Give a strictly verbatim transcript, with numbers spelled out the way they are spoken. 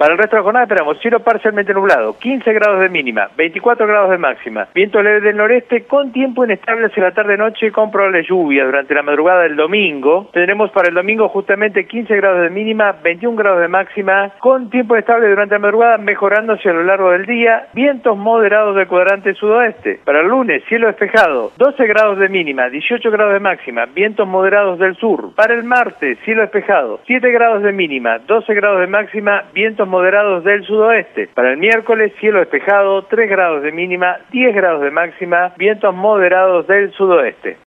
Para el resto de la jornada esperamos cielo parcialmente nublado, quince grados de mínima, veinticuatro grados de máxima, viento leve del noreste con tiempo inestable hacia la tarde-noche con probable lluvia durante la madrugada del domingo. Tendremos para el domingo justamente quince grados de mínima, veintiún grados de máxima, con tiempo estable durante la madrugada mejorándose a lo largo del día, vientos moderados del cuadrante sudoeste. Para el lunes, cielo despejado, doce grados de mínima, dieciocho grados de máxima, vientos moderados del sur. Para el martes, cielo despejado, siete grados de mínima, doce grados de máxima, vientos moderados del sudoeste. Para el miércoles, cielo despejado, tres grados de mínima, diez grados de máxima, vientos moderados del sudoeste.